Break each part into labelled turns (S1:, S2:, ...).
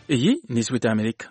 S1: Iyi ni Ijwi ry'Amerika.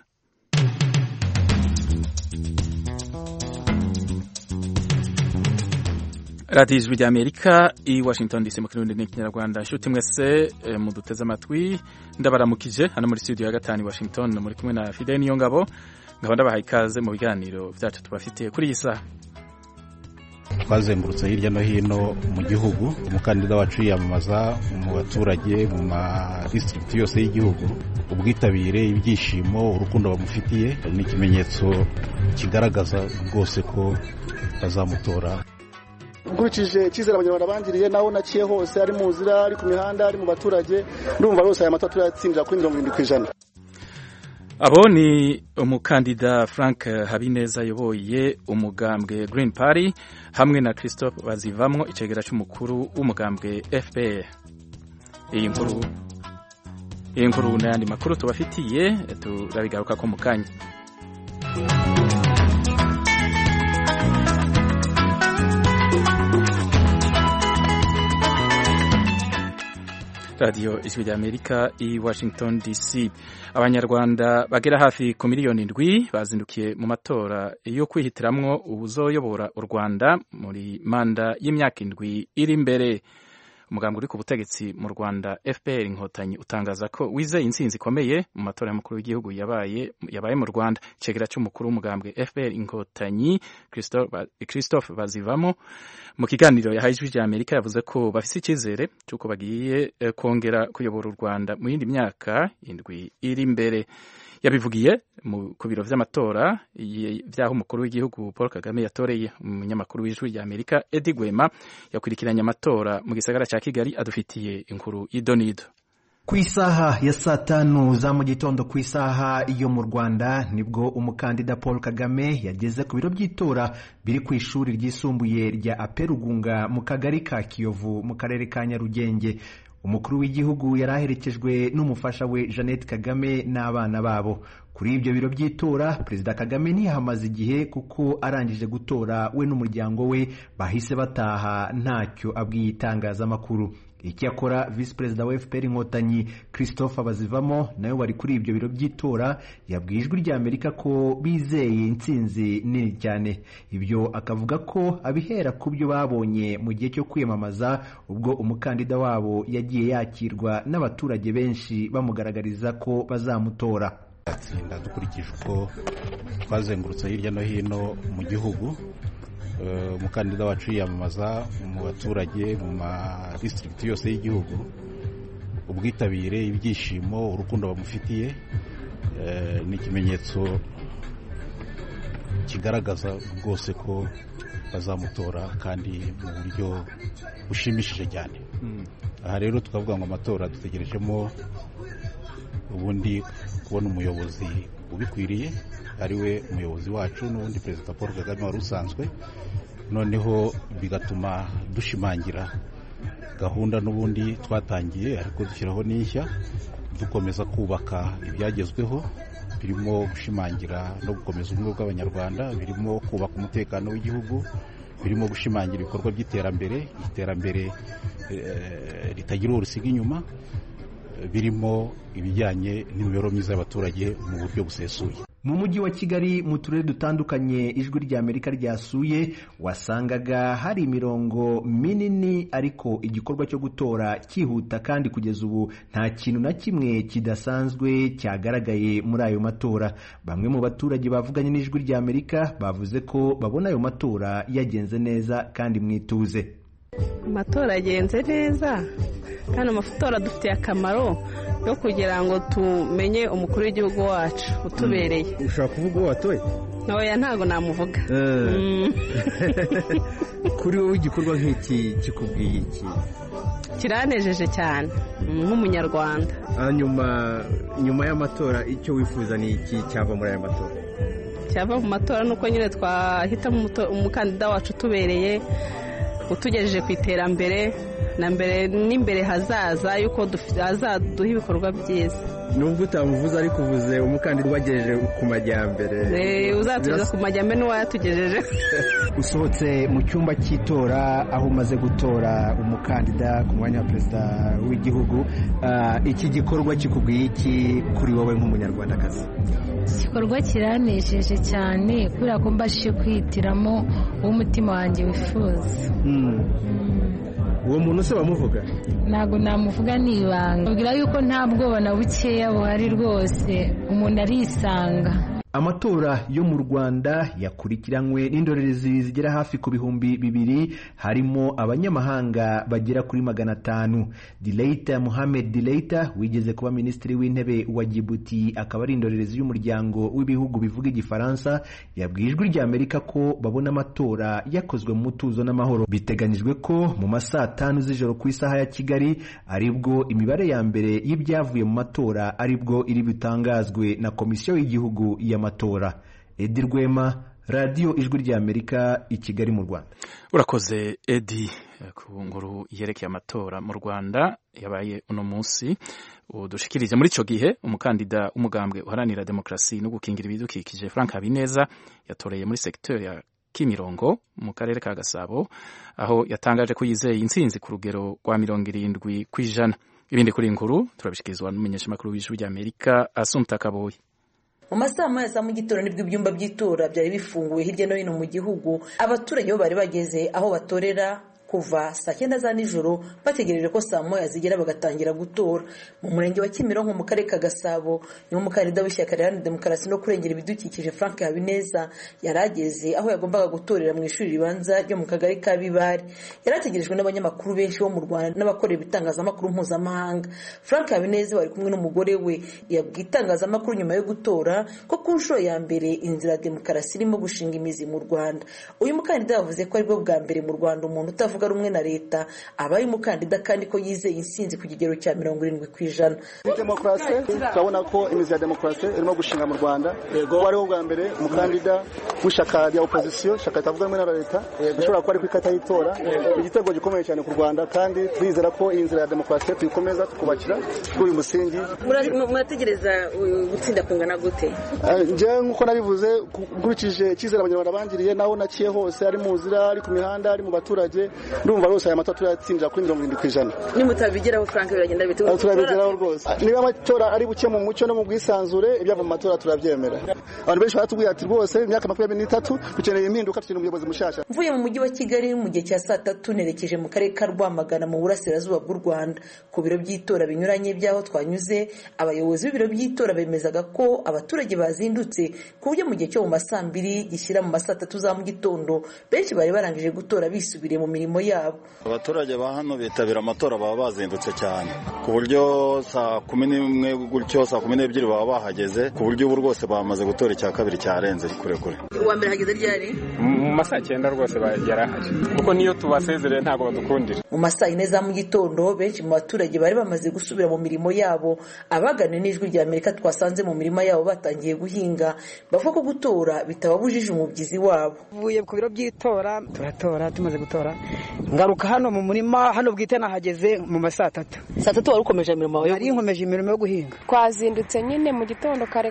S1: radiyo Ijwi ry'Amerika i Washington DC mu kirundi n'ikinyarwanda. Nshuti mwese muduteze amatwi, ndabaramukije hano muri studio ya gatanu i Washington, muri kumwe na Fidel Niyongabo. Ngaba ndabaha ikaze mu biganiro byacu tubafitiye kuri iyi saha.
S2: Twazengurutse hirya no hino mu gihugu, umukandida wacu yiyamamaza mu baturage mu ma district yose y'igihugu. Ubwitabire, ibyishimo, urukundo bamufitiye ni ikimenyetso kigaragaza rwose ko bazamutora.
S3: Nkurikije icyizere abanyarwanda bangiriye, naho naciye hose, ari mu nzira, ari ku mihanda, ari mu baturage, ndumva rwose aya matora turayatsindira kuri 70%.
S1: Abo ni umukandida Frank Habineza ayoboye umugambwe Green Party hamwe na Christophe Bazivamo icegera cy'umukuru w'umugambwe FPR. Iyi nkuru n'ayandi makuru tubafitiye turabigaruka ko mu kanya. Radio Ijwi ry'Amerika i Washington DC. Abanyarwanda bagera hafi ku miliyoni 7 bazindukiye mu matora yo kwihitiramwo ubuzoyobora u Rwanda muri manda y'imyaka 7 iri imbere. Umugambi uri ku butegetsi mu Rwanda FPR Inkotanyi utangaza ko wizeye intsinzi ikomeye mu matora y'umukuru w'igihugu yabaye mu Rwanda. Icegera cy'umukuru w'umugambwe FPR Inkotanyi Christophe Bazivamo mu kiganiro yahaye Ijwi ry'Amerika yavuze ko bafise icyizere cy'uko bagiye kongera kuyobora u Rwanda mu yindi myaka 7 iri imbere. Yabivugiye ku biro vy'amatora vyaho umukuru w'igihugu Paul Kagame yatoreye. Umunyamakuru w'Ijwi ry'Amerika Edi Gwema yakurikiranye amatora mu gisagara ca Kigali, adufitiye inkuru y'idonido.
S4: Ku isaha ya 5 za mu gitondo ku isaha yo mu Rwanda nibwo umukandida Paul Kagame yageze ku biro by'itora biri ku ishuri ryisumbuye rya Aperugunga mu kagari ka Kiyovu mu karere ka Nyarugenge. Umukuru w'igihugu yaraherekejwe n'umufasha we Jeannette Kagame n'abana babo. Kuri ibyo biro by'itora Perezida Kagame ntiyahamaze igihe kuko arangije gutora we n'umuryango we bahise bataha ntacyo abwiye itangazamakuru. Icyakora Vice President wa FPR Inkotanyi Christophe Bazivamo nawe wari kuri ibyo biro by'itora yabwiye Ijwi ry'Amerika ko bizeye intsinzi nini cyane. Ibyo akavuga ko abihera ku byo babonye mu gihe cyo kwiyamamaza, ubwo umukandida wabo yagiye yakirwa n'abaturage benshi bamugaragariza ko bazamutora.
S2: Atsinda dukurikije uko twazengurutse hirya no hino mu gihugu. Umukandida wacu yiyamamaza mu baturage mu ma district yose y'igihugu. Ubwitabire, ibyishimo, urukundo bamufitiye ni ikimenyetso kigaragaza rwose ko bazamutora kandi mu buryo bushimishije cyane. Aha rero tukavuga ngo amatora dutegerejemo ubundi kubona umuyobozi ubikwiriye, ari we umuyobozi wacu n'ubundi Perezida Paul Kagame wari usanzwe. Noneho bigatuma dushimangira gahunda n'ubundi twatangiye, ariko dushyiraho n'ishya, dukomeza kubaka ibyagezweho birimo gushimangira no gukomeza ubumwe bw'Abanyarwanda, birimo kubaka umutekano w'igihugu, birimo gushimangira ibikorwa by'iterambere ritagira urusiga inyuma, birimo ibijyanye n'imibereho myiza y'abaturage mu buryo busesuye.
S4: Mu mujyi wa Kigali mu turere dutandukanye Ijwi ry'Amerika ryasuye wasangaga hari imirongo minini, ariko igikorwa cyo gutora cyihuta kandi kugeza ubu nta kintu na kimwe kidasanzwe cyagaragaye muri ayo matora. Bamwe mu baturage bavuganye n'Ijwi ry'Amerika bavuze ko babona ayo matora yagenze neza kandi mwituze.
S5: Amatora yagenze neza kandi amatora dufitiye akamaro yo kugira ngo tumenye umukuru w'igihugu wacu utubereye.
S6: Ushaka kuvuga uwo watoye?
S5: Oya, ntago namuvuga.
S6: Kuri wowe igikorwa nk'iki kikubwiye iki?
S5: Kiranejeje cyane nk'umunyarwanda.
S6: Nyuma y'amatora icyo wifuza ni iki cyava muri aya matora?
S5: Cyava mu matora nuko nyine twahitamo umukandida wacu utubereye, utugejeje ku iterambere na mbere n'imbere hazaza yuko azaduha ibikorwa byiza.
S6: nubwo utamuvuze ariko uvuze umukandida ubagejeje ku majyambere
S5: uzatugeza ku majyambere n'uwayatugejeje.
S4: Usohotse mu cyumba cy'itora aho umaze gutora umukandida ku mwanya wa perezida w'igihugu, iki gikorwa kikubwiye iki kuri wowe nk'umunyarwandakazi?
S7: Igikorwa kiranejeje cyane kubera ko mbashije kwihitiramo uwo umutima wanjye wifuza.
S6: Uwo muntu se bamuvuga?
S7: Ntabwo namuvuga, ni ibanga. Mbwira yuko nta bwoba na bukeya buhari rwose, umuntu arisanga.
S4: Amatora yo mu Rwanda yakurikiranywe n'indorerezi zigera hafi ku 200, harimo abanyamahanga bagera kuri 500. Dileita Mohamed Dileita wigeze kuba minisitiri w'intebe wa Djibouti akaba ari indorerezi y'umuryango w'ibihugu bivuga igifaransa, yabwiye Ijwi ry'Amerika ko babona amatora yakozwe mu mutuzo n'amahoro. Biteganyijwe ko mu masaa 5 z'ijoro ku isaha ya Kigali aribwo imibare ya mbere y'ibyavuye mu matora aribwo iri bitangazwe na komisiyo y'igihugu ya matora. Edi Rwema, Radio Ijwi ry'Amerika, i Kigali mu Rwanda.
S1: Urakoze Edi. Ku nkuru yerekeye amatora mu Rwanda yabaye uno munsi, udushikirije muri ico gihe umukandida umugambwe uharanira demokrasi no gukingira ibidukikije Frank Habineza yatoreye muri secteur ya Kimirongo mu karere ka Gasabo, aho yatangaje ko yizeye intsinzi ku rugero rwa 70%. Ibindi kuri inkuru turabishikirizwa n'umumenyeshamakuru w'Ijwi ry'Amerika Assumpta Kaboyi.
S8: Mu masaha moya za mu gitondo nibwo ibyumba by'itora byari bifunguwe hirya no hino mu gihugu. Abaturage bo bari bageze aho batorera kuva saa 9 za nijoro bategereje ko saa moya zigera bagatangira gutora. Mu murenge wa Kimironko mu karere ka Gasabo niho umukandida w'ishyaka riharanira demokarasi no kurengera ibidukikije Frank Habineza yarageze aho yagombaga gutorera mu ishuri ribanza ryo mu kagari ka Bibari. Yarategerejwe n'abanyamakuru benshi bo mu Rwanda n'abakorera ibitangazamakuru mpuzamahanga. Frank Habineza wari kumwe n'umugore we yabwiye itangazamakuru nyuma yo gutora ko ku nshuro ya mbere inzira ya demokarasi irimo gushinga imizi mu Rwanda. Uyu mukandida yavuze ko aribwo bwa mbere mu Rwanda umuntu utavuga rumwe na leta abaye umukandida kandi ko yizeye intsinzi ku kigero cya 70%.
S3: Demokarasi turabona ko imizi ya demokarasi irimo gushinga mu Rwanda. Ko ariho bwa mbere umukandida w'ishyaka rya opposition, shaka tavuga rumwe na leta, ushobora kuba ari kwikata yitora. Igitego gikomeye cyane ku Rwanda kandi twizera ko iyi nzira ya demokarasi tuyikomeza tukubakira kuri uyu musingi.
S8: Murategereza gutsinda kungana gute?
S3: Je nkuko nabivuze kurikije icyizere abanyarwanda bangiriye, naho naciye hose ari mu nzira, ari ku mihanda, ari mu baturage, ndumva rwose aya matora turatsinda kuri 70%.
S8: Nimutabigeraho Frank biragenda bite?
S3: Turabigeraho rwose. Niba amatora ari buke mu mucyo no mu bwisanzure, ibyava mu matora turabyemera. Abantu benshi baratubwiye ati rwose imyaka 23 dukeneye impinduka, tukeneye umuyobozi mushasha.
S8: Mvuye mu mujyi wa Kigali mu gihe cya saa 3 nerekeje mu karere ka Rwamagana mu burasirazuba bw'u Rwanda. Ku biro by'itora binyuranye byaho twanyuze, abayobozi b'ibiro by'itora bemezaga ko abaturage bazindutse ku buryo mu gihe cyo mu masaa 2 gishyira mu masaa 3 za mu gitondo benshi bari barangije gutora bisubiriye mu mirimo yabo.
S9: Abaturage ba hano bitabira amatora baba bazindutse cyane ku buryo saa 11 gutyo saa 12 baba bahageze, ku buryo ubu rwose bamaze gutora icya kabiri cyarenze kure.
S8: Uwa mbere hageze ryari?
S10: Mu masaa 9 rwose yarahaje kuko niyo tubasezereye ntago badukundira.
S8: Mu masaa 4 za mu gitondo benshi mu baturage bari bamaze gusubira mu mirimo yabo. Abaganira n'Ijwi ry'Amerika twasanze mu mirimo yabo batangiye guhinga, bavuga ko gutora bitababujije umubyizi wabo.
S11: Vuye ku biro by'itora turatora, tumaze gutora ngaruka hano mu murima, hano bwite nahageze mu masaa 3.
S8: Saa 3 wari ukomeje imirimo yawe?
S11: Ari nkomeje imirimo yo guhinga.
S12: Twazindutse nyine mu gitondo kare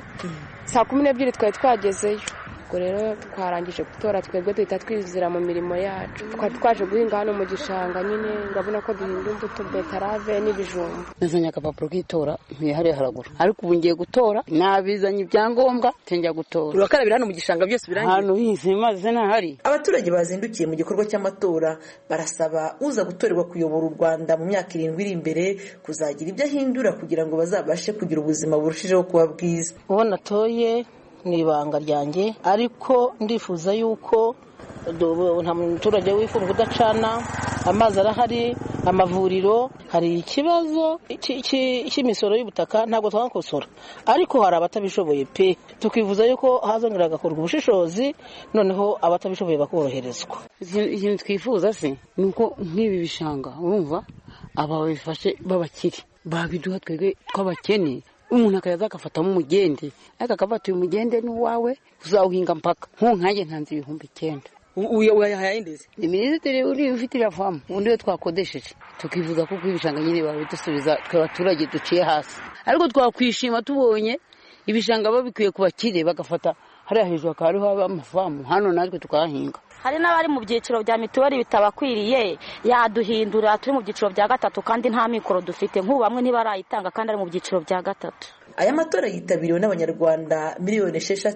S12: saa 12 twari twagezeyo. Ubwo rero twarangije gutora, twebwe duhita twizira mu mirimo yacu. Twari twaje guhinga hano mu gishanga nyine, urabona ko duhinga imbuto, betarave n'ibijumba.
S13: Nazanye akapapuro k'itora ntihariye haragura, ariko ubu ngiye gutora, nabizanye ibyangombwa tenjya gutora.
S8: Urakarabira hano mu gishanga byose birangiye?
S13: Hano hize maze ntahari.
S8: Abaturage bazindukiye mu gikorwa cy'amatora barasaba uza gutorerwa kuyobora u Rwanda mu myaka 7 iri imbere kuzagira ibyo ahindura kugira ngo bazabashe kugira ubuzima burushijeho kuba bwiza.
S13: Uwo natoye ni ibanga ryanjye, ariko ndifuza yuko nta muturage wifuza kudacana, amazi arahari, amavuriro, hari ikibazo cy'imisoro y'ubutaka ntabwo twakosora, ariko hari abatabishoboye pe. Tukivuza yuko hazongera gakorwa ubushishozi, noneho abatabishoboye bakoroherezwa. Ikintu twifuza se nuko nk'ibi bishanga urumva aba bifashe babakiri babiduha twebwe tw'abakene, umuntu akayaza akafatamo umugende, ariko akafata uyu mugende n'uwawe uzawuhinga mpaka. Nkanjye ntanze 9,000.
S11: uyahayindeze
S14: ni minisitiri uri ufite irafamu undi we twakodesheje tukivuga ko ibishanga nyine babidusubiza twe abaturage duciye hasi ariko twakwishima tubonye ibishanga babikwiye kubakire bagafata hariya hejuru hakaba hariho amafamu hano natwe tukahahinga.
S15: hari n'abari mu byiciro bya mituweli bitabakwiriye yaduhindura turi mu byiciro bya gatatu kandi nta mikoro dufite nk'ubu bamwe ntibarayitanga kandi ari mu byiciro bya gatatu.
S8: Aya matora yitabiriwe n'abanyarwanda miliyoni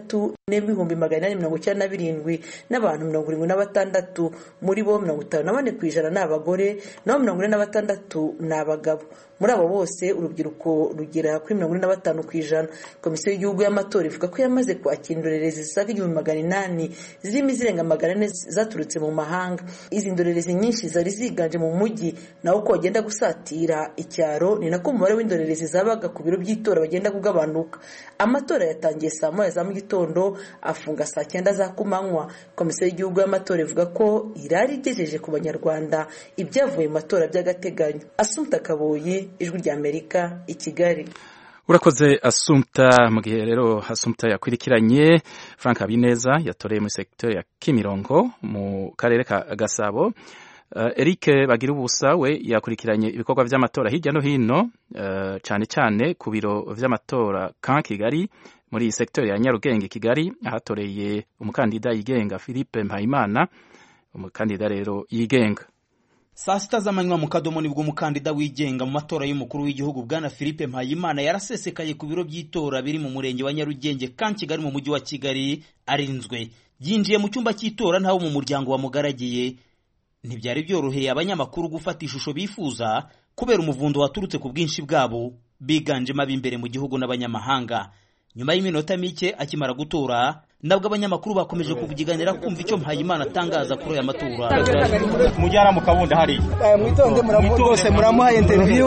S8: 6,897 n'abantu 76, muri bo 54% ni abagore naho 46% ni abagabo. Muri abo bose urubyiruko rugera kuri 45%. Komisiyo y'igihugu y'amatora ivuga ko yamaze kwakira indorerezi zisaga 800 zirimo izirenga 400 zaturutse mu mahanga. Izi ndorerezi nyinshi zari ziganje mu mujyi naho ko bagenda gusatira icyaro ni nako umubare w'indorerezi zabaga ku biro by'itora bagenda kugabanuka. Amatora yatangiye saa 9 za mu gitondo afunga saa 9 za kumanywa. Komisiyo y'igihugu y'amatora ivuga ko irari igejeje ku banyarwanda ibyavuye mu matora by'agateganyo. Assumpta Kaboyi, Ijwi rya Amerika, i Kigali.
S1: Urakoze Assumpta. Mu gihe rero Assumpta yakurikiranye, Frank Habineza yatoreye mu secteur ya Kimironko mu karere ka Gasabo. Eric Bagirubusa we yakurikiranye ibikorwa by'amatora hirya no hino, cyane cyane ku biro vy'amatora kan Kigali muri secteur ya Nyarugenge Kigali, ahatoreye umukandida yigenga Philippe Mpayimana, umukandida rero yigenga.
S16: Saa 6 z'amanywa mu Kadomo nibwo umukandida wigenga mu matora y'umukuru w'igihugu bwana Philippe Mpayimana yarasesekaye ku biro by'itora biri mu murenge wa Nyarugenge kan Kigali mu mujyi wa Kigali arinzwe. Yinjiye mu cyumba cy'itora ntawo mu muryango wa mugaragiye. Ntibyari byoroheye abanyamakuru gufata ishusho bifuza kubera umuvundo waturutse ku bwinshi bwabo biganjemo ab'imbere mu gihugu n'abanyamahanga. Nyuma y'iminota mike akimara gutora nabwo abanyamakuru bakomeje kuvugiganira kumva icyo Mpayimana atangaza kuri aya matora.
S10: Mujyara mu kabunda hari
S11: mwitonde muramuha muramuha interview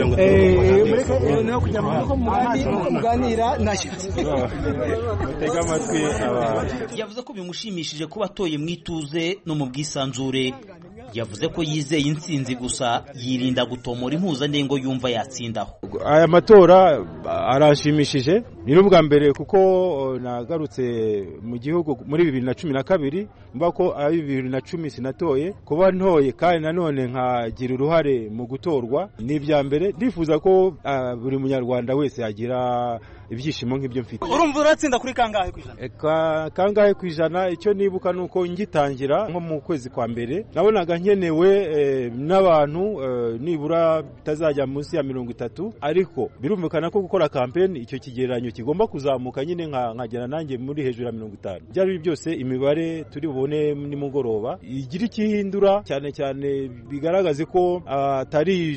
S11: no kujya mu muganira nashyitse
S10: mutega amatwi
S16: yavuze ko bimushimishije kuba atoye mwituze no mu bwisanzure. Yavuze ko yizeye intsinzi gusa yirinda gutomora impuzandengo yumva yatsindaho.
S17: Aya matora arashimishije ni n'ubwa mbere kuko nagarutse mu gihugu muri 2012 mba ko ari 2010 sinatoye kuba ntoye kandi nanone nkagira uruhare mu gutorwa n'ibya mbere. Ndifuza ko buri munyarwanda wese yagira ibyishimo nk'ibyo mfite.
S16: Urumva uratsinda kuri kangahe kwijana?
S17: Kangahe kwijana icyo nibuka nuko ngitangira nko mu kwezi kwa mbere nabonaga nkenewe n'abantu nibura bitazajya munsi ya 30, ariko birumvikana ko gukora campaign icyo kigereranyo kigomba kuzamuka nyine nkagera nanjye muri hejuru ya 50. Byari byose imibare turi bubone nimugoroba igira ikihindura cyane cyane bigaragaze ko atari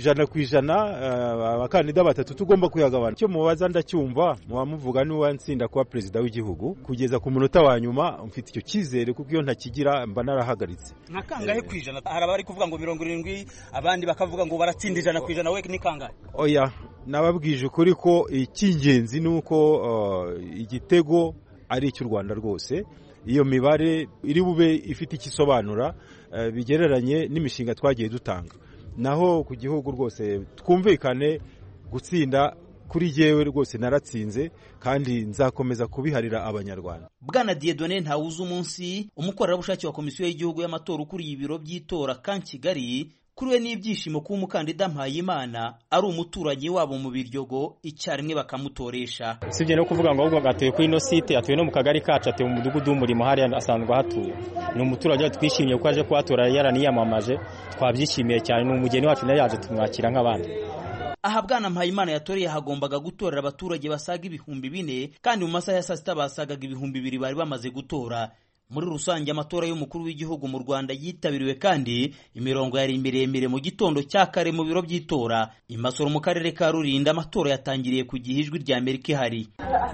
S17: 100% abakandida batatu tugomba kuyagabana. Cyo mubaza ndacyumva mubamuvuga ni wansinda kuba president w'igihugu kugeza ku munota wa nyuma mfite icyo kizere kuko iyo ntakigira mba narahagaritse.
S16: Nakangahe kwijana? Harabari kuvuga ngo 70 abandi bakavuga ngo baratsinda 100% we ni kangahe?
S17: Oya nababwije ukuri ko icy'ingenzi nuko igitego ari cy'u Rwanda rwose. Iyo mibare iri bube ifite ikisobanura bigereranye n'imishinga twagiye dutanga. Naho ku gihugu rwose twumvikane gutsinda kuri jewe rwose naratsinze kandi nzakomeza kubiharira abanyarwanda.
S16: Bwana Dieudonné Ntawuza umunsi umukorerabushake wa komisiyo y'igihugu y'amatora ukuri ibiro by'itora kan Kigali kuriwe n'ibyishimo ku umukandida Mpayimana ari umuturanyi wabo mu Biryogo icyarimwe bakamutoresha.
S10: Sibye no kuvuga ngo ahubwo gatuye kuri no site atuye no mu kagari kacu atuye mu mudugudu w'umurimo hari asanzwe hatuye. Ni umuturage twishimiye ko aje kwatora yaraniyamamaje twabyishimiye cyane n'umugeni wacu nayo yaje tumwakira nk'abandi.
S16: Aha bwana Mpayimana yatoreye hagombaga gutorera abaturage basaga 4,000 kandi mu masaha ya saa 6 basagaga 2,000 bari bamaze gutora. Muri rusange amatora y'umukuru w'igihugu mu Rwanda yitabiriwe kandi imirongo yari miremire mu gitondo cya kare mu biro by'itora. Imasoro mu karere ka Rulindo amatora yatangiriye ku gihe Ijwi rya Amerika ihari.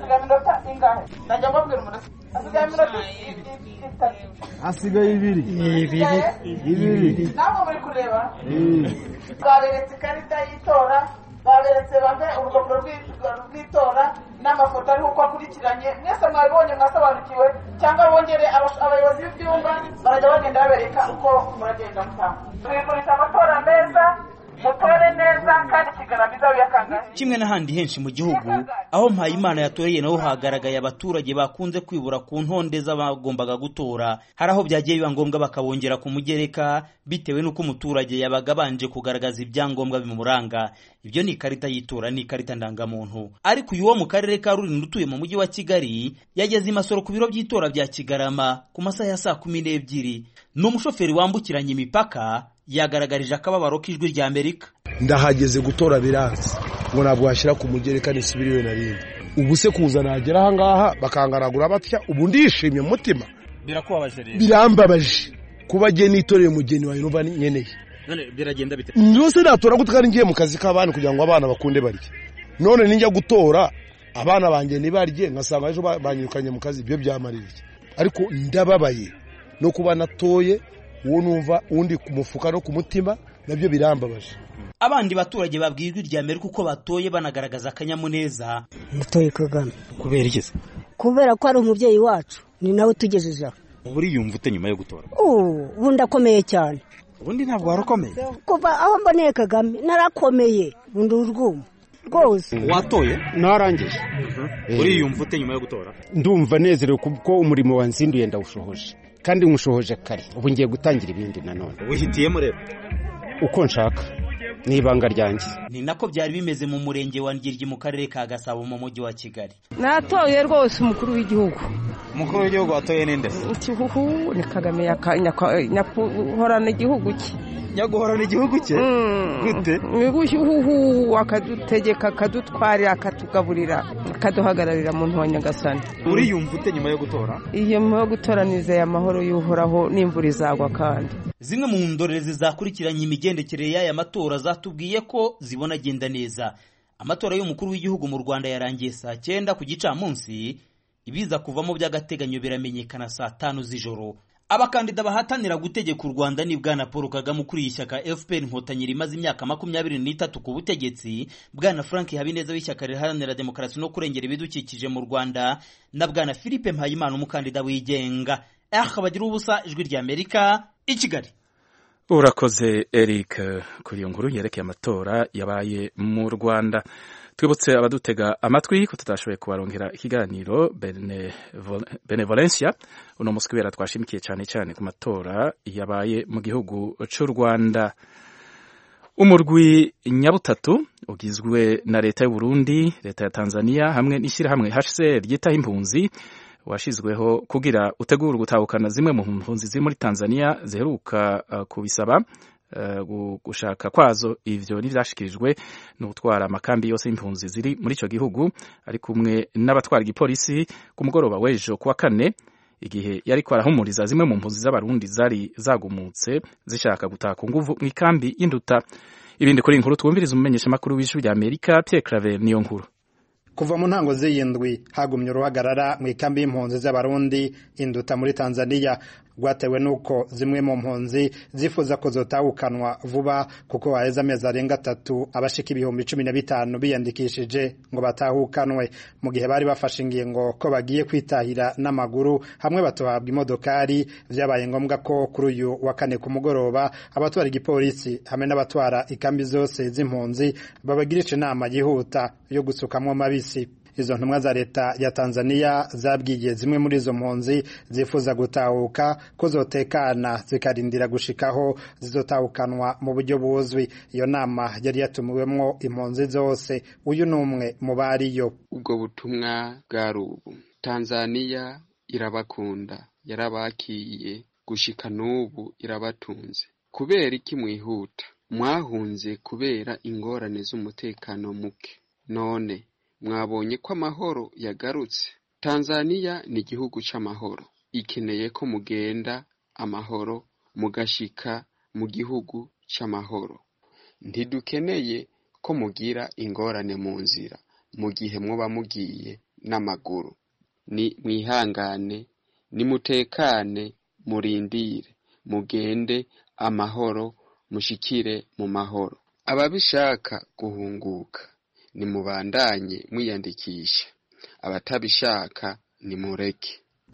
S18: Asigaye ibiri.
S19: Nabo muri kureba baberetse ikarita y'itora, baberetse bamwe urupapuro rw'itora n'amafoto ariho uko akurikiranye. Mwese mwabibonye mwasobanukiwe cyangwa bongere abayobozi b'ibyumba barajya bagenda babereka uko muragenda mutanga. Twifurije amatora meza, mutore neza kandi kigaramiza uyakangahe.
S16: Kimwe n'ahandi henshi mu gihugu aho Mpayimana yatoreye naho hagaragaye abaturage bakunze kwibura ku ntonde z'abagombaga gutora. Hari aho byagiye biba ngombwa bakabongera ku mugereka bitewe n'uko umuturage yabaga banje kugaragaza ibyangombwa bimuranga. Ibyo ni ikarita y'itora, ni ikarita ndangamuntu. Ariko uyu wo mu karere ka Rulindo utuye mu mujyi wa Kigali yageze imasoro ku biro by'itora bya Kigarama ku masaha ya 12:00. Ni umushoferi wambukiranya imipaka yagaragarije akababaro k'ijwi rya Amerika.
S20: Ndahageze gutora biranze ngo nabwo hashyira ku mugereka nisubiriyo narindi. Ubu se kuza nagera aha ngaha bakangaragura batya, ubu ndishimye mu mutima.
S16: Birakubabaje rero.
S20: Birambabaje kuba je nitoreye umugeni wa Yehova nyeneye.
S16: None biragenda bite?
S20: Ndose natora gutukana ngiye mu kazi k'abana kugira ngo abana bakunde barye. None ninjya gutora abana banje nibarye ngasanga ejo banyirukanye mu kazi, byo byamaririye. Ariko ndababaye no kuba natoye uwo numva undi ku mufuka no ku mutima, nabyo birambabaje.
S16: Abandi baturage babwirwa irya Amerika uko batoye banagaragaza akanyamuneza.
S21: Mutoye Kagame.
S16: Kubera iki?
S21: Kubera ko ari umubyeyi wacu, ni nawe tugejeje aho.
S16: Buri yumva ute nyuma yo gutora?
S21: Ubu ndakomeye cyane.
S16: Ubundi ntabwo warakomeye?
S21: Kuva aho mboneye Kagame narakomeye, ubundi urwuma rwose.
S16: Watoye?
S22: Narangije.
S16: Uri yumva ute nyuma yo gutora?
S22: Ndumva nezerewe kuko umurimo wanzinduye ndawushohoje, kandi nkushohoje kare. Ubu ngiye gutangira ibindi nanone.
S16: Wihitiyemo rero
S22: uko nshaka, n'ibanga ryanjye.
S16: Ni nako byari bimeze mu murenge wa Ngiryi mu karere ka Gasabo mu mujyi wa Kigali.
S23: Natoye rwose umukuru w'igihugu.
S16: Umukuru w'igihugu watoye ninde?
S23: Ikihuhu ni Kagame nyakuhorana igihugu cye.
S16: Nyaguhorana igihugu cye? Gute?
S23: Igihuhu akadutegeka, akadutwarira, akatugaburira, akaduhagararira mu ntu wa Nyagasani.
S16: Uri yumva ute nyuma yo gutora?
S23: Iyo mu gutora nizeye amahoro y'uhoraho n'imvura izagwa kandi.
S16: Zimwe mu ndorerezi zakurikiranye imigendekere y'aya matora zatubwiye ko zibona agenda neza. Amatora y'umukuru w'igihugu mu Rwanda yarangiye saa 9 ku gicamunsi, ibiza kuvamo by'agateganyo biramenyekana saa 5 z'ijoro. Abakandida bahatanira gutegeka u Rwanda ni Bwana Paul Kagame ukuriye ishyaka FPR Inkotanyi rimaze imyaka 23 ku butegetsi, Bwana Frank Habineza w'ishyaka riharanira demokarasi no kurengera ibidukikije mu Rwanda, na Bwana Philippe Mpayimana umukandida wigenga. Bagira ubusa, ijwi rya Amerika i Kigali.
S1: Urakoze Eric kuri iyo nkuru yerekeye amatora yabaye mu Rwanda. Twibutse abadutega amatwi ko tutashoboye kubarongera ikiganiro Benevolencia uno musi kubera twashimikiye cyane ku matora yabaye mu gihugu cy'u Rwanda. Umurwi nyabutatu ugizwe na leta y'u Burundi, leta ya Tanzania hamwe n'ishyirahamwe HCR ryitaho impunzi washizweho kugira utegura gutahukana zimwe mu mpunzi ziri muri Tanzania ziheruka kubisaba gushaka kwazo. Ivyo nivyashikirijwe no gutwara amakambi yose y'impunzi ziri muri ico gihugu, ari kumwe n'abatwara igipolisi ku mugoroba w'ejo kuwa kane, igihe yari kwarahumuriza zimwe mu mpunzi z'abarundi zari zagumutse zishaka gutaha ku nguvu mu ikambi y'Induta. Ibindi kuri inkuru twumviriza umumenyesha makuru w'ijwi rya Amerika Pierre Claver niyo nkuru.
S24: Kuva mu ntango z'iyindwi hagumye uruhagarara mu ikambi y'impunzi z'abarundi Induta muri Tanzania, rwatewe nuko zimwe mu mpunzi zifuza ko zotahukanwa vuba kuko haheze amezi arenga 3 abashika 15,000 biyandikishije ngo batahukanwe, mu gihe bari bafashe ingingo ko bagiye kwitahira n'amaguru hamwe batohabwa imodokari. Vyabaye ngombwa ko kuri uyu wa kane ku mugoroba abatwara igipolisi hamwe n'abatwara ikambi zose z'impunzi babagirisha inama yihuta yo gusukamwo mabisi. Izo ntumwa za leta ya Tanzania zabwiye zimwe muri izo mpunzi zifuza gutahuka ko zotekana zikarindira gushikaho zizotahukanwa mu buryo buzwi. Iyo nama yari yatumiwemwo impunzi zose. Uyu numwe mu bariyo.
S25: Ubwo butumwa bwari ubu: Tanzania irabakunda, yarabakiye, gushika n'ubu irabatunze. Kubera iki mwihuta? Mwahunze kubera ingorane z'umutekano muke, none mwabonye ko amahoro yagarutse. Tanzania ni igihugu c'amahoro, ikeneye ko mugenda amahoro mugashika mu gihugu c'amahoro. Ntidukeneye ko mugira ingorane mu nzira mu gihe mwoba mugiye n'amaguru. Ni mwihangane, nimutekane, murindire, mugende amahoro, mushikire mu mahoro. Ababishaka guhunguka nimubandanye mwiyandikisha, abatabishaka nimureke.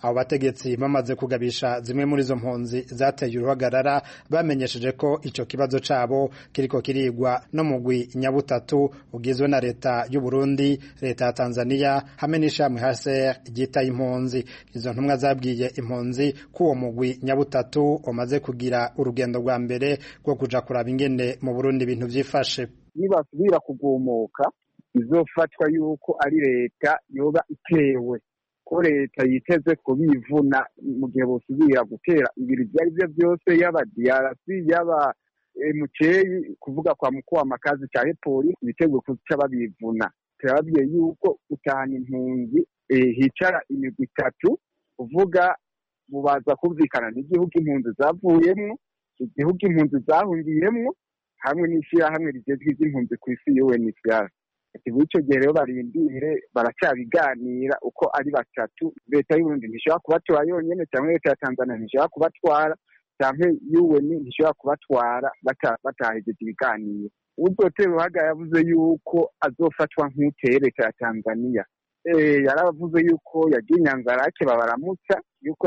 S24: abo bategetsi bamaze kugabisha zimwe muri izo mpunzi zateye uruhagarara bamenyesheje ko ico kibazo cabo kiriko kirigwa no mugwi nyabutatu ugizwe na leta y'u Burundi, leta ya Tanzania hamwe n'ishamwe HCR ryitaye impunzi. Izo ntumwa zabwiye impunzi ko uwo mugwi nyabutatu umaze kugira urugendo rwa mbere rwo kuja kuraba ingene mu Burundi ibintu vyifashe.
S2: Nibasubira kugumuka izofatwa yuko ari leta yoba itewe, ko leta yiteze kubivuna mu gihe bosubira gutera ibiri byari byo byose, yaba DRC yaba muceyi kuvuga kwa mukuru w'amakazi cya polisi ibitego kuca babivuna. Turababwiye yuko utahana impunzi hicara imigwi itatu, uvuga bubaza kumvikana n'igihugu impunzi zavuyemwo, igihugu impunzi zahungiyemwo hamwe n'ishyirahamwe rigezwe iby'impunzi ku isi UNHCR. Ico gihe rero barindire baracabiganira uko ari batatu, leta y'u Burundi ntishobora kubatwara yonyene cyangwa leta ya Tanzania ntishobora kubatwara cyangwa UN ntishobora kubatwara batahejeje ibiganiro. Uzotera uruhaga yavuze yuko azofatwa nk'uteye leta ya Tanzania. Yaravuze yuko yagiye Nyanzarake babaramutsa, yuko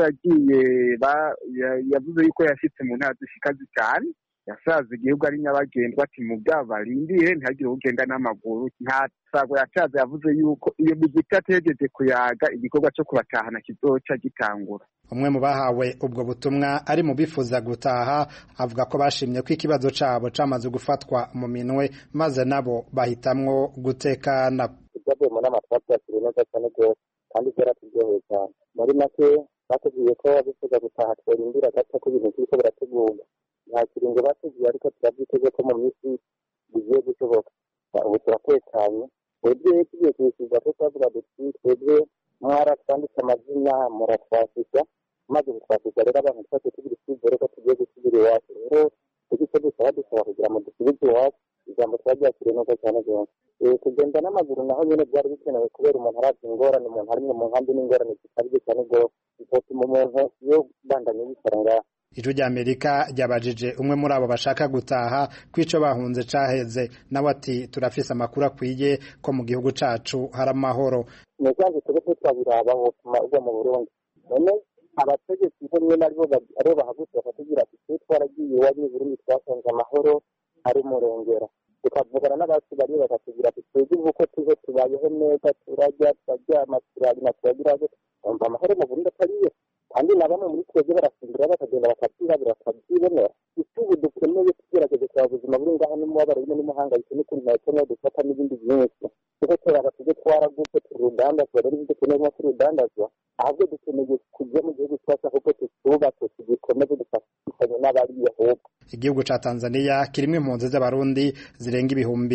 S2: yavuze yuko yashitse mu ntara zishika zitanu, yasaza igihugu ari nyabagendwa ati mugabo barindire ntihagire ugenda n'amaguru. Nta sago yacaze yavuze yuko iyo migiti ategereje kuyaga igikorwa cyo kubatahana kizoca gitangura.
S24: Umwe mu bahawe ubwo butumwa ari mu bifuza gutaha avuga ko bashimye ko ikibazo cabo camaze gufatwa mu minwe maze nabo bahitamwo gutekana.
S4: Ibyo mu nama twabyakiriye neza cyane rwose kandi byaratugyoheye cyane. Muri make batubwiye ko bifuza gutaha tworindira gato ko ibintu biriko birategurwa. Nta kiringo batugiye ariko turabyiteze ko mu minsi bigiye gushoboka. Ubu turatekanye. Twebwe tugiye kubisubiza ko twavuga duti twebwe mwaratwanditse amazina muratwasisha, maze gutwasisha rero abantu twese tugira icyizere ko tugiye gusubira iwacu. Rero icyo dusaba kugira ngo dusubize iwacu, ijambo twaryakiriye neza cyane rwose. Kugenda n'amaguru naho nyine byari bikenewe kubera umuntu aravye ingorane, umuntu ari mu nkambi n'ingorane zikabije cyane rwose, bituma umuntu iyo bandanye yicara ngaho.
S24: Ijwi ry'Amerika ryabajije umwe muri abo bashaka gutaha kwico bahunze caheze, nawe ati turafise amakuru akwiye ko mu gihugu cacu hari amahoro.
S4: Nejanze twebwe twabiraba hotuma uva mu Burundi. None abategetsi bo nyene aribo bahagutse bakatugira ati twe twaragiye iwacu mu Burundi twasanze amahoro ari murengera. Tukavugana n'abacu bari bakatugira ati twebwe uko tuze tubayeho neza, turarya turaryama turagira amahoro mu Burundi atariyo. Kandi na bamwe muri twebwe barasindira bakagenda bakabyirabira bakabyibonera. Itubu dukeneye tugerageze kwa ubuzima buri ngaho n'umubabaro rimwe n'umuhangayiko n'ukuntu nakeneye dufata n'ibindi byinshi. Kuko turaga tujye twaragutse turudandazwa rero ibyo dukeneye nko turudandazwa, ahubwo dukeneye kujya mu gihugu cyacu ahubwo tutubake tugikomeze dufatanye n'abariye ahubwo.
S24: Igihugu ca Tanzania kirimo impunzi z'abarundi zirenga ibihumbi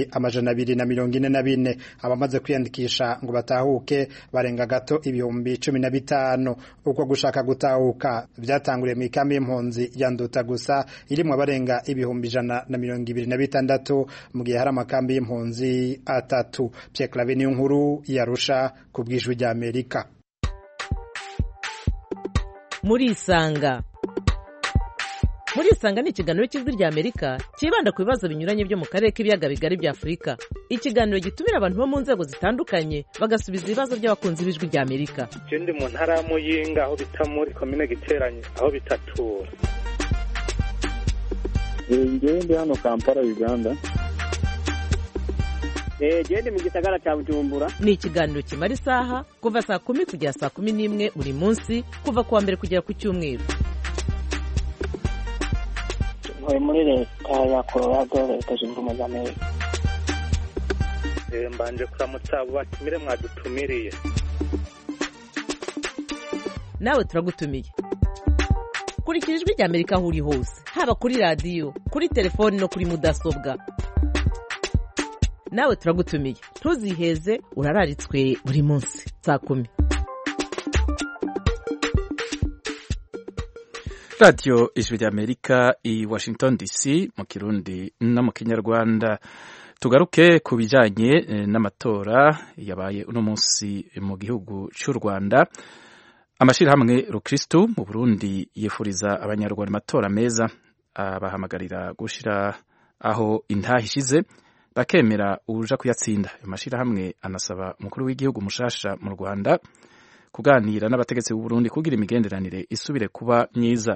S24: 244. Abamaze kwiyandikisha ngo batahuke barenga gato ibihumbi 15. Uko gushaka gutahuka byatanguriye mu ikambi y'impunzi ya Nduta gusa irimwe abarenga ibihumbi 126 mu gihe hari amakambi y'impunzi 3. Pierre Claver niyo nkuru yarusha ku bw'ijwi ry'Amerika.
S5: Muri Isanga ni ikiganiro cy'ijwi ry'Amerika kibanda ku bibazo binyuranye byo mu karere k'ibiyaga bigari bya Afurika. Ikiganiro gitumira abantu bo mu nzego zitandukanye bagasubiza ibibazo by'abakunzi b'ijwi ry'Amerika.
S6: Je ndi mu ntara ya Muyinga aho bita muri komine Giteranye aho bitatura.
S7: Ndi hano Kampala Uganda.
S26: Ndi mu gisagara cya Bujumbura.
S5: Ni ikiganiro kimara isaha kuva saa 10 kugera saa 11 buri munsi kuva kuwa mbere kugera ku cyumweru.
S26: Muri leta ya Colorado, leta zunze ubumwe za Amerika.
S6: Mbanje kuramutsa abo batumire mwadutumiriye.
S5: Nawe turagutumiye. Kurikira ijwi ry'Amerika aho uri hose, haba kuri radio, kuri telefone no kuri mudasobwa. Nawe turagutumiye. Ntuziheze, urararitswe buri munsi saa 10.
S1: Radio Ijwi ry'Amerika i Washington DC mu Kirundi no mu Kinyarwanda. Tugaruke ku bijanye n'amatora yabaye uno munsi mu gihugu cy'u Rwanda. Amashirahamwe Rukristo mu Burundi yifuriza abanyarwanda amatora meza, abahamagarira gushira aho intahishize bakemera uja kuyatsinda. Amashirahamwe anasaba umukuru w'igihugu mushasha mu Rwanda kuganira n'abategetsi b'u Burundi kugira imigenderanire isubire kuba myiza.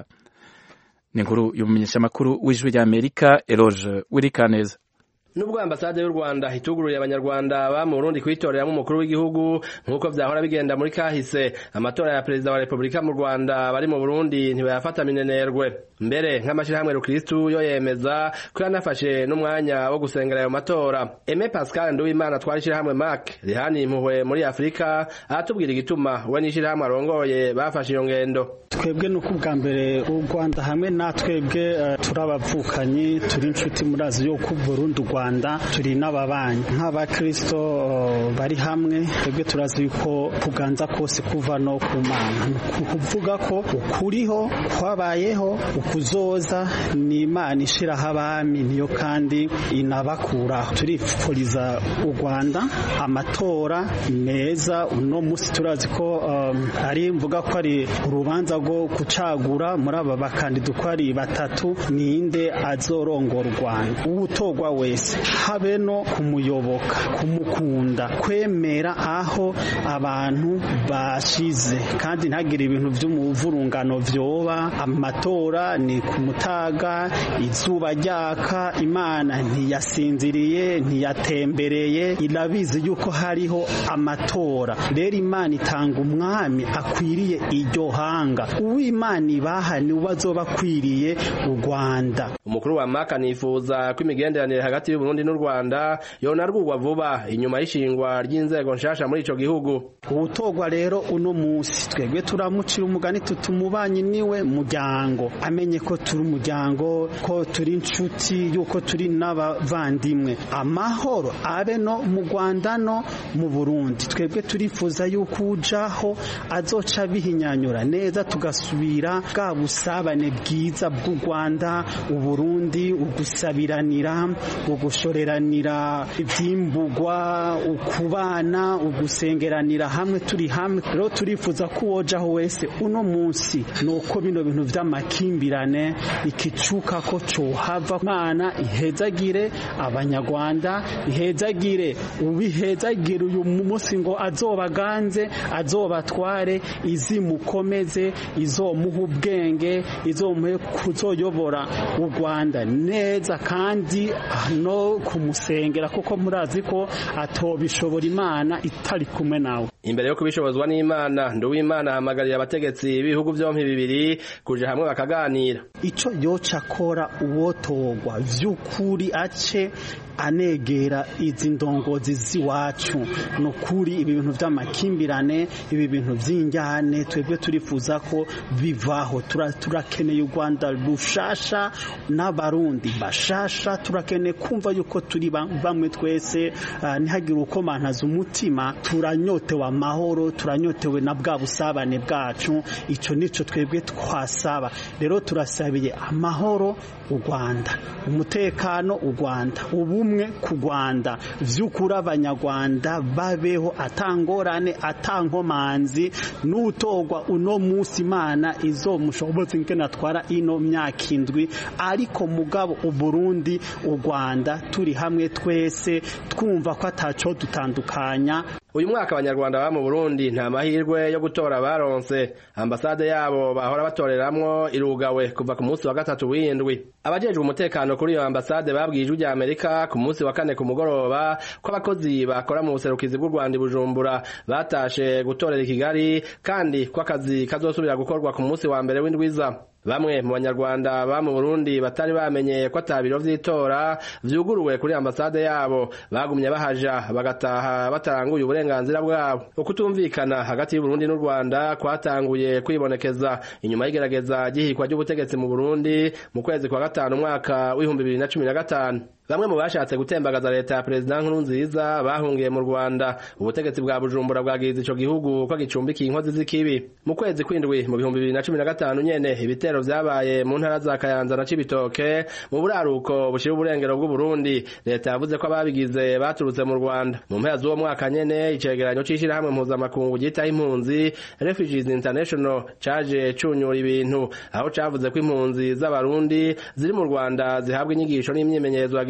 S1: Ni inkuru y'umumenyeshamakuru w'Ijwi ry'Amerika Eloge Wirikaneza.
S3: Nubwo ambasade y'u Rwanda ituguruye abanyarwanda ba mu Burundi kwitoreramo umukuru w'igihugu nkuko vyahora bigenda muri kahise, amatora ya perezida wa Republika mu Rwanda bari mu Burundi ntibayafata minenerwe. Mbere nk'amashirahamwe Rukristu yo yemeza ko yanafashe n'umwanya wo gusengera ayo matora. Aime Pascal Nduwimana twari shirahamwe MAC rihani impuhwe muri Afrika aratubwira igituma we n'ishirahamwe arongoye bafashe iyo ngendo.
S9: Twebwe nuko ubwa mbere u Rwanda hamwe natwebwe turabavukanyi turi inshuti murazi yo ku Burundi Rwanda turi n'ababanyi nk'abakristo bari hamwe twebwe turazi yuko kuganza kose kuva no ku Mana kuvuga ko ukuriho kwabayeho ukuzoza ni Imana ishiraho abami niyo kandi inabakuraho. Turifuriza u Rwanda amatora meza. Uno musi turazi ko ari mvuga ko ari urubanza rwo gucagura muri aba bakandida uko ari batatu ninde azorongora u Rwanda. Uwutogwa wese habe no kumuyoboka kumukunda kwemera aho abantu bashize kandi ntagire ibintu vy'umuvurungano vyoba. Amatora ni kumutaga izuba ryaka, Imana ntiyasinziriye ntiyatembereye, irabizi yuko hariho amatora. Rero Imana itanga umwami akwiriye iryo hanga, uw'Imana ibaha ni ubazoba akwiriye u Rwanda.
S3: Umukuru wa MAC nifuza ko imigenderanire hagati y'u Burundi n'u Rwanda yonarwurwa vuba inyuma y'ishingwa ry'inzego nshasha muri ico gihugu.
S9: Ubutogwa rero uno musi twebwe turamucira umugani tutumubanyi niwe muryango, amenye ko turi umuryango, ko turi inshuti, yuko turi n'abavandimwe. Amahoro abe no mu Rwanda no mu Burundi. Twebwe turifuza yuko ujaho azoca bihinyanyura neza tugasubira bwa busabane bwiza bw'u Rwanda u Burundi, ugusabiranira ugushoreranira ivy'imbugwa, ukubana, ugusengeranira hamwe turi hamwe. Rero turifuza ko wojaho wese uno munsi nuko bino bintu vy'amakimbirane ikicuka ko cohava. Mana ihezagire abanyarwanda, ihezagire ubihezagire uyu munsi ngo azobaganze azobatware, izimukomeze, izomuha ubwenge, izomuhe kuzoyobora u Rwanda neza kandi no kumusengera kuko murazi ko atobishobora Imana itari kumwe nawe.
S3: Imbere yo kubishobozwa n'Imana, Nduwimana ahamagarira abategetsi b'ibihugu vyompi bibiri kuja hamwe bakaganira.
S9: Ico yoca akora uwotogwa vy'ukuri ace anegera izi ndongozi ziwacu nukuri ibi bintu vy'amakimbirane, ibi bintu vy'injyane twebwe turifuza ko bivaho. Turakeneye u Rwanda rushasha n'abarundi bashasha, turakeneye kumva yuko turi bamwe twese, ntihagire uko mantaza umutima. Turanyotewe amahoro, turanyotewe na bwa busabane bwacu, ico nico twebwe twasaba. Rero turasabiye amahoro u Rwanda, umutekano u Rwanda, ubumwe ku Rwanda, vy'ukuri abanyarwanda babeho atangorane atankomanzi. N'utogwa uno musi Imana izomushoboza ingene atwara ino myaka indwi, ariko mugabo u Burundi u Rwanda turi hamwe twese twumva ko ataco dutandukanya.
S3: Uyu mwaka abanyarwanda ba mu Burundi nta mahirwe yo gutora baronse. Ambasade yabo bahora batoreramwo irugawe kuva ku munsi wa gatatu w'indwi. Abajejwe umutekano kuri iyo ambasade babwiye Ijwi ry'Amerika ku munsi wa kane ku mugoroba ko abakozi bakora mu buserukizi bw'u Rwanda i Bujumbura batashe gutorera i Kigali kandi ko akazi kazosubira gukorwa ku munsi wa mbere w'indwiza. Bamwe mu banyarwanda ba mu Burundi batari bamenye ko atabiro vy'itora vyuguruwe kuri ambasade yabo bagumye bahaja bagataha bataranguye uburenganzira bwabo. Ukutumvikana hagati y'u Burundi n'u Rwanda kwatanguye kwibonekeza inyuma y'igerageza gihikwa ry'ubutegetsi mu Burundi mu kwezi kwa gatanu umwaka w'2015. Bamwe mu bashatse gutembagaza leta ya Perezida Nkurunziza bahungiye mu Rwanda. Ubutegetsi bwa Bujumbura bwagiriza ico gihugu ko gicumbikiye inkozi z'ikibi. Mu kwezi kw'indwi mu 2015 nyene ibitero vyabaye mu ntara za Kayanza na Cibitoke mu buraruko bushira uburengero bw'u Burundi. Leta yavuze ko ababigize baturutse mu Rwanda. Mu mpera z'uwo mwaka nyene icegeranyo c'ishirahamwe mpuzamakungu gitaho impunzi Refugees International caje cunyura ibintu, aho cavuze ko impunzi z'abarundi ziri mu Rwanda zihabwa inyigisho n'imyimenyerezo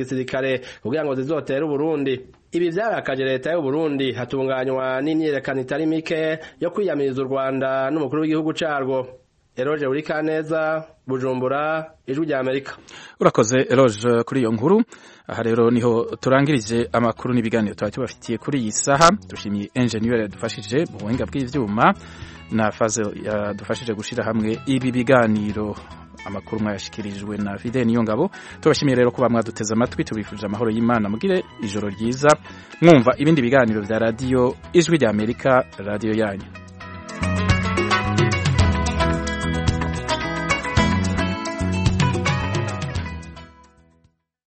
S3: gisirikare kugira ngo zizotere Uburundi. Ibi vyarakaje leta y'u Burundi, hatunganywa n'imyiyerekano itari mike yo kwiyamiriza u Rwanda n'umukuru w'igihugu carwo. Eroge Urikaneza, Bujumbura, Ijwi rya Amerika.
S1: Urakoze Eroge kuri iyo nkuru. Aha rero niho turangirije amakuru n'ibiganiro twari tubafitiye kuri iyi saha. Dushimiye engineer yadufashije mu buhinga bw'ivyuma na Fazel yadufashije gushira hamwe ibi biganiro. Amakuru mwayashikirijwe na Fidel Niyongabo. Tubashimiye rero kuba mwaduteze amatwi, tubifurije amahoro y'Imana, mugire ijoro ryiza. Mwumva ibindi biganiro vya radio Ijwi rya Amerika, radio yanyu.